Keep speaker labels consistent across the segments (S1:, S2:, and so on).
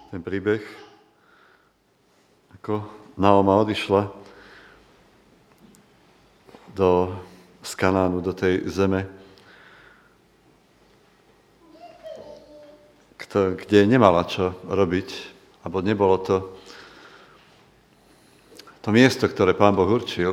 S1: ten príbeh, ako Naoma odišla z Kanánu, do tej zeme, kde nemala čo robiť, alebo nebolo to miesto, ktoré Pán Boh určil,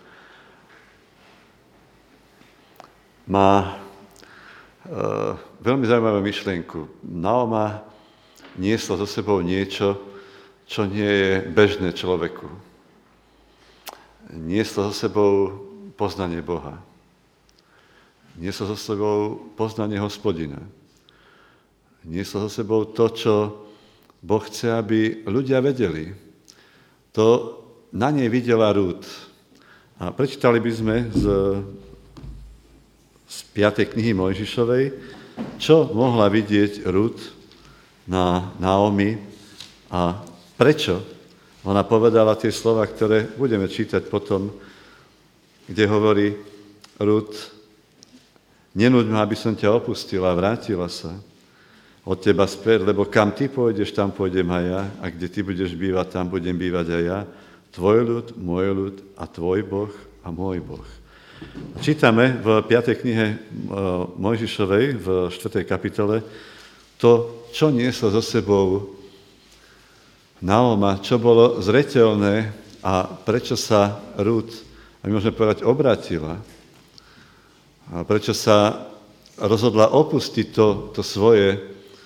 S1: má veľmi zaujímavú myšlienku. Naoma niesla so sebou niečo, čo nie je bežné človeku. Niesla so sebou poznanie Boha. Niesla so sebou poznanie Hospodina. Niesla so sebou to, čo Boh chce, aby ľudia vedeli. To na nej videla Rút. A prečítali by sme z 5. knihy Mojžišovej, čo mohla vidieť Rút na Naomi a prečo ona povedala tie slova, ktoré budeme čítať potom, kde hovorí Rút: nenúď ma, aby som ťa opustila, vrátila sa od teba späť, lebo kam ty pôjdeš, tam pôjdem aj ja, a kde ty budeš bývať, tam budem bývať aj ja. Tvoj ľud, môj ľud a tvoj Boh a môj Boh. Čítame v 5. knihe Mojžišovej, v 4. kapitole, to, čo nieslo so sebou Naoma, čo bolo zreteľné a prečo sa Rút, a môžeme povedať, obrátila. A prečo sa rozhodla opustiť to svoje,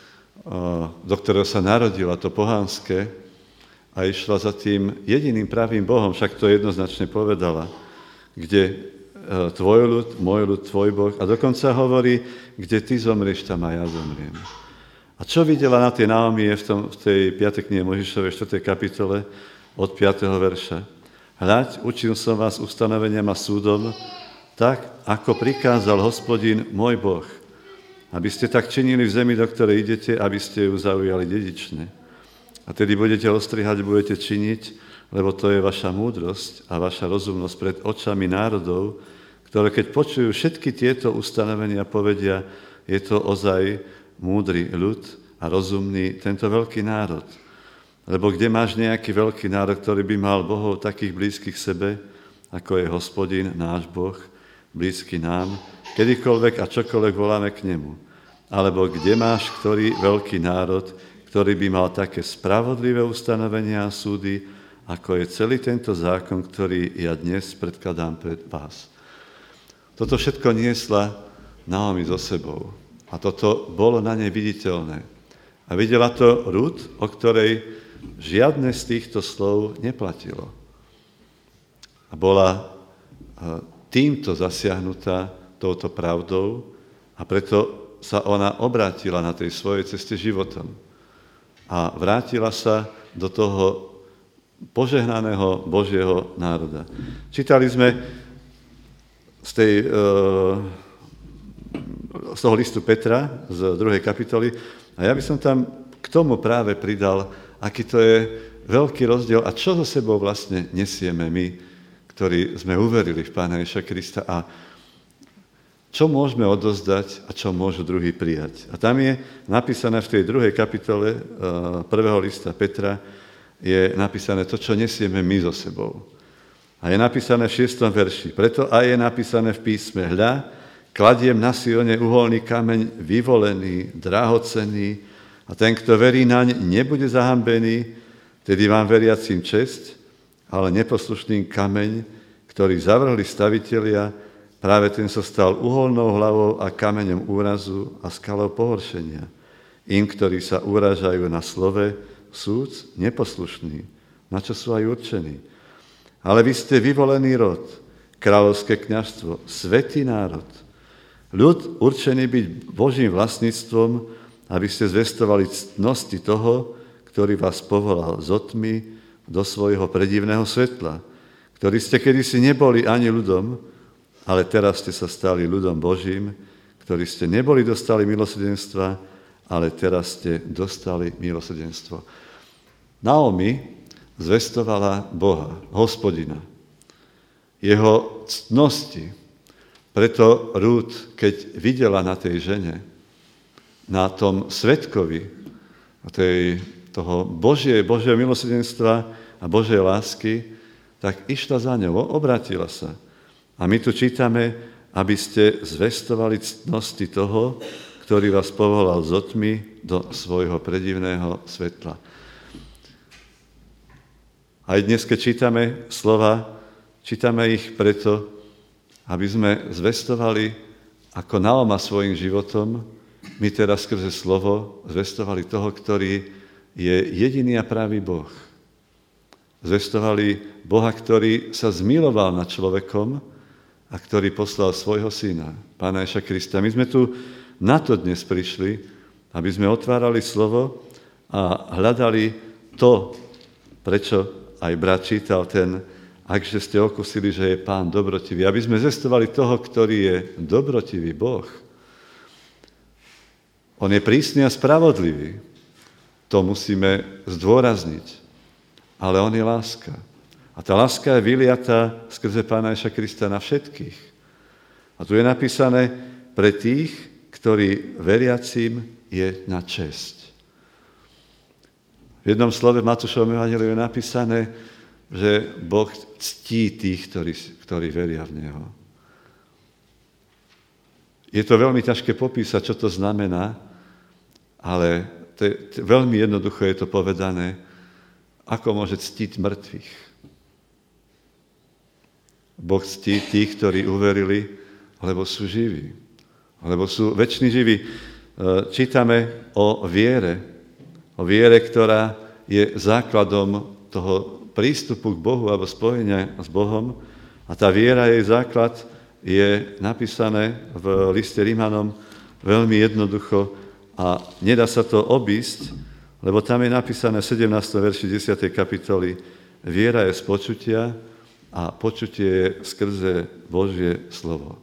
S1: do ktorého sa narodila, to pohanské, a išla za tým jediným pravým Bohom, však to jednoznačne povedala, kde tvoj ľud, môj ľud, tvoj Boh, a dokonca hovorí, kde ty zomrieš, tam a ja zomriem. A čo videla na tej Naomi v tej 5. knihe Mojžišovej 4. kapitole od 5. verša? Hľaď, učil som vás ustanoveniam a súdom, tak, ako prikázal Hospodin, môj Boh, aby ste tak činili v zemi, do ktorej idete, aby ste ju zaujali dedične. A tedy budete ostrihať, budete činiť, lebo to je vaša múdrosť a vaša rozumnosť pred očami národov, ktoré keď počujú všetky tieto ustanovenia, povedia, je to ozaj múdry ľud a rozumný tento veľký národ. Lebo kde máš nejaký veľký národ, ktorý by mal bohov takých blízkych sebe, ako je Hospodin, náš Boh, blízky nám, kedykoľvek a čokoľvek voláme k nemu. Alebo kde máš ktorý veľký národ, ktorý by mal také spravodlivé ustanovenia a súdy, ako je celý tento zákon, ktorý ja dnes predkladám pred vás. Toto všetko niesla Naomi so sebou. A toto bolo na nej viditeľné. A videla to Rút, o ktorej žiadne z týchto slov neplatilo. A bola týmto zasiahnutá touto pravdou a preto sa ona obrátila na tej svojej ceste životom. A vrátila sa do toho požehnaného Božieho národa. Čítali sme z toho listu Petra, z 2. kapitoly, a ja by som tam k tomu práve pridal, aký to je veľký rozdiel a čo so sebou vlastne nesieme my, ktorí sme uverili v Pána Ježiša Krista a čo môžeme odozdať a čo môžu druhí prijať. A tam je napísané v tej 2. kapitole 1. lista Petra, je napísané to, čo nesieme my so sebou. A je napísané v 6. verši. Preto aj je napísané v písme: hľa, kladiem na Sione uholný kameň, vyvolený, drahocenný, a ten, kto verí naň, nebude zahambený, tedy vám veriacím česť, ale neposlušným kameň, ktorý zavrhli stavitelia, práve ten sa stal uholnou hlavou a kameňom úrazu a skalou pohoršenia. Im, ktorí sa urážajú na slove, súd neposlušný, na čo sú aj určení. Ale vy ste vyvolený rod, kráľovské kňazstvo, svätý národ, ľud určený byť Božím vlastníctvom, aby ste zvestovali ctnosti toho, ktorý vás povolal z tmy do svojho predivného svetla, ktorý ste kedysi neboli ani ľudom, ale teraz ste sa stali ľudom Božím, ktorí ste neboli dostali milosrdenstva, ale teraz ste dostali milosrdenstvo. Naomi zvestovala Boha, Hospodina, jeho ctnosti. Preto Rút, keď videla na tej žene, na tom svedkovi, toho Božieho milosrdenstva a Božej lásky, tak išla za ňou, obrátila sa. A my tu čítame, aby ste zvestovali ctnosti toho, ktorý vás povolal z otmy do svojho predivného svetla. Aj dnes, keď čítame slova, čítame ich preto, aby sme zvestovali ako Naoma svojim životom, my teraz skrze slovo zvestovali toho, ktorý je jediný a pravý Boh. Zvestovali Boha, ktorý sa zmiloval nad človekom a ktorý poslal svojho syna, Pána Ježiša Krista. My sme tu na to dnes prišli, aby sme otvárali slovo a hľadali to, prečo aj brat čítal ten, akže ste okusili, že je Pán dobrotivý. Aby sme zvestovali toho, ktorý je dobrotivý Boh. On je prísny a spravodlivý. To musíme zdôrazniť. Ale on je láska. A tá láska je vyliatá skrze Pána Ježiša Krista na všetkých. A tu je napísané pre tých, ktorí veriacím je na česť. V jednom slove v Matúšovom evanjeliu je napísané, že Boh ctí tých, ktorí veria v Neho. Je to veľmi ťažké popísať, čo to znamená, ale veľmi jednoducho je to povedané, ako môže ctiť mŕtvych. Boh ctí tých, ktorí uverili, lebo sú živí, lebo sú večne živí. Čítame o viere, ktorá je základom toho prístupu k Bohu alebo spojenia s Bohom. A tá viera, jej základ je napísané v liste Rímanom veľmi jednoducho a nedá sa to obísť, lebo tam je napísané v 17. verši 10. kapitoly viera je z počutia a počutie je skrze Božie slovo.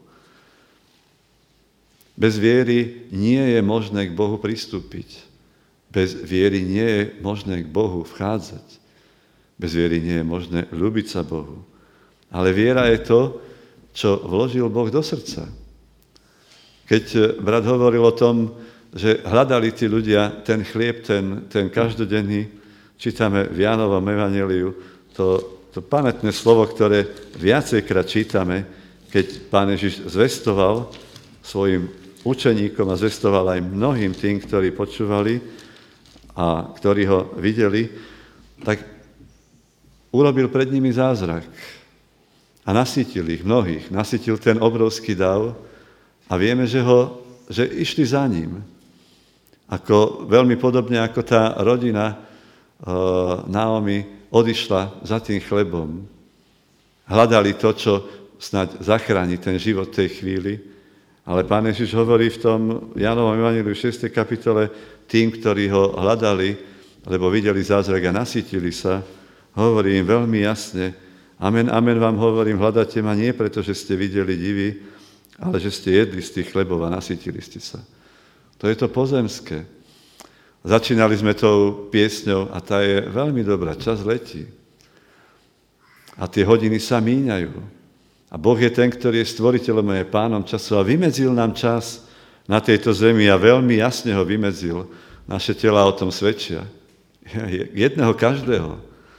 S1: Bez viery nie je možné k Bohu pristúpiť. Bez viery nie je možné k Bohu vchádzať. Bez viery nie je možné ľúbiť sa Bohu. Ale viera je to, čo vložil Boh do srdca. Keď brat hovoril o tom, že hľadali tí ľudia ten chlieb, ten každodenný, čítame v Jánovom evanjeliu, to pamätné slovo, ktoré viacejkrát čítame, keď Pán Ježiš zvestoval svojim učeníkom a zvestoval aj mnohým tým, ktorí počúvali a ktorí ho videli, tak urobil pred nimi zázrak a nasytil ich mnohých, nasytil ten obrovský dav a vieme, že išli za ním. Veľmi podobne ako tá rodina Naomi odišla za tým chlebom. Hľadali to, čo snáď zachráni ten život tej chvíli, ale Pán Ježiš hovorí v tom Jánovom evanjeliu 6. kapitole tým, ktorí ho hľadali, lebo videli zázrak a nasytili sa, hovorí im veľmi jasne, amen, amen vám hovorím, hľadáte ma nie preto, že ste videli divy, ale že ste jedli z tých chlebov a nasytili ste sa. To je to pozemské. Začínali sme tou piesňou a tá je veľmi dobrá. Čas letí. A tie hodiny sa míňajú. A Boh je ten, ktorý je stvoriteľom a je pánom času a vymedzil nám čas na tejto zemi a veľmi jasne ho vymedzil. Naše tela o tom svedčia. Jedného každého.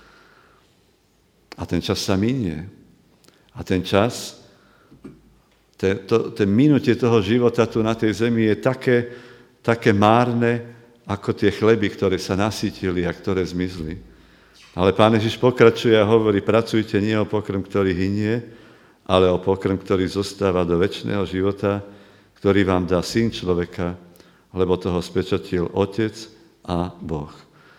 S1: A ten čas sa minie. A ten čas, ten minutie toho života tu na tej zemi je také márne, ako tie chleby, ktoré sa nasýtili a ktoré zmizli. Ale Pán Ježiš pokračuje a hovorí, pracujte nie o pokrm, ktorý hynie, ale o pokrm, ktorý zostáva do večného života, ktorý vám dá Syn človeka, lebo toho spečatil Otec a Boh.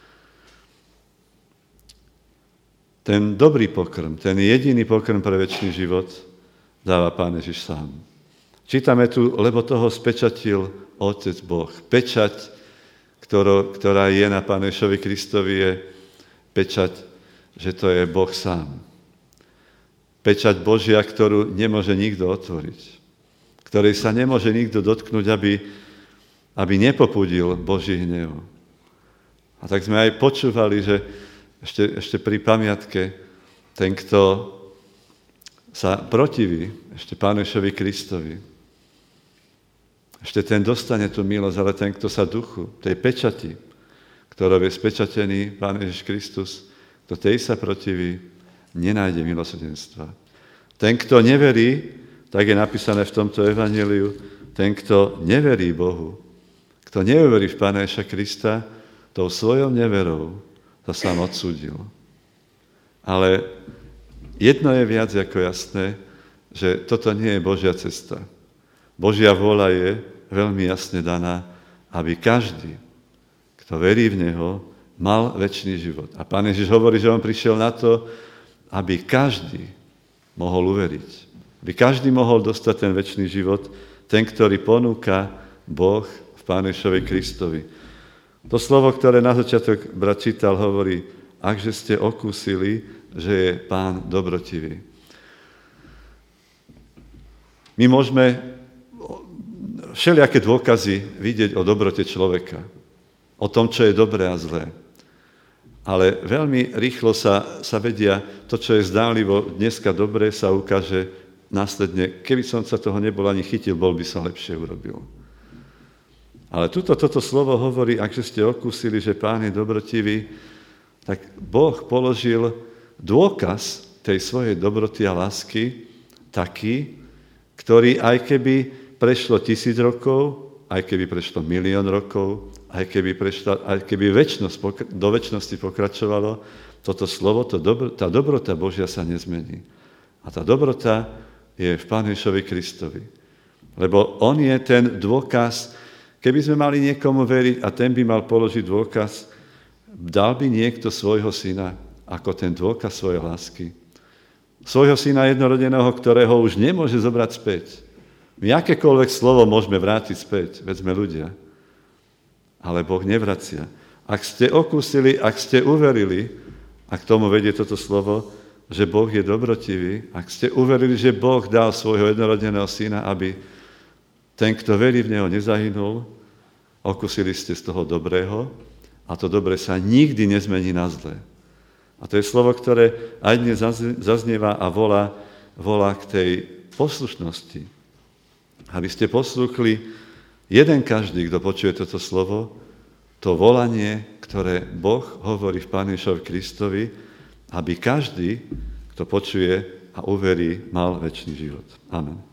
S1: Ten dobrý pokrm, ten jediný pokrm pre večný život dáva Pán Ježiš sám. Čítame tu, lebo toho spečatil Otec Boh. Pečať, ktorá je na Pánu Ježišovi Kristovi, je pečať, že to je Boh sám. Pečať Božia, ktorú nemôže nikto otvoriť. Ktorej sa nemôže nikto dotknúť, aby nepopudil Boží hnev. A tak sme aj počúvali, že ešte pri pamiatke ten, kto sa protiví ešte Pánu Ježišovi Kristovi, ešte ten dostane tú milosť, ale ten, kto sa duchu, tej pečati, ktorou je spečatený Pán Ježiš Kristus, kto tej sa protiví, nenájde milosrdenstva. Ten, kto neverí, tak je napísané v tomto evanjeliu, ten, kto neverí Bohu, kto neuverí v Pána Ježiša Krista, tou svojou neverou sa sám odsúdil. Ale jedno je viac ako jasné, že toto nie je Božia cesta. Božia vôľa je veľmi jasne daná, aby každý, kto verí v Neho, mal večný život. A Pán Ježiš hovorí, že on prišiel na to, aby každý mohol uveriť. Aby každý mohol dostať ten večný život, ten, ktorý ponúka Boh v Pánu Ježišovi Kristovi. To slovo, ktoré na začiatok brat čítal, hovorí, akže ste okúsili, že je Pán dobrotivý. My môžeme všelijaké dôkazy vidieť o dobrote človeka, o tom, čo je dobré a zlé. Ale veľmi rýchlo sa vedia, to, čo je zdánlivo dneska dobré, sa ukáže následne. Keby som sa toho nebol ani chytil, bol by sa lepšie urobil. Ale toto slovo hovorí, akže ste okúsili, že Pán je dobrotivý, tak Boh položil dôkaz tej svojej dobroty a lásky taký, ktorý aj keby prešlo 1000 rokov, aj keby prešlo 1 000 000 rokov, aj keby do večnosti pokračovalo, toto slovo, tá dobrota Božia sa nezmení. A tá dobrota je v Pánu Ježišovi Kristovi. Lebo on je ten dôkaz, keby sme mali niekomu veriť a ten by mal položiť dôkaz, dal by niekto svojho syna ako ten dôkaz svojej lásky. Svojho syna jednorodeného, ktorého už nemôže zobrať späť. My akékoľvek slovo môžeme vrátiť späť, veď sme ľudia. Ale Boh nevracia. Ak ste okúsili, ak ste uverili, a k tomu vedie toto slovo, že Boh je dobrotivý, ak ste uverili, že Boh dal svojho jednorodeného syna, aby ten, kto verí v Neho, nezahynul, okúsili ste z toho dobrého a to dobré sa nikdy nezmení na zlé. A to je slovo, ktoré aj dnes zaznieva a volá k tej poslušnosti. Aby ste poslúchli jeden každý, kto počuje toto slovo, to volanie, ktoré Boh hovorí v Pánu Ježišovi Kristovi, aby každý, kto počuje a uverí, mal večný život. Amen.